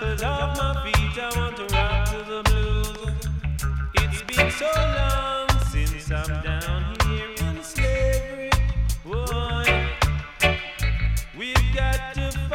shuffle off my feet, I want to rock to the blues. It's been so long since I'm down here in slavery. Boy, we've got to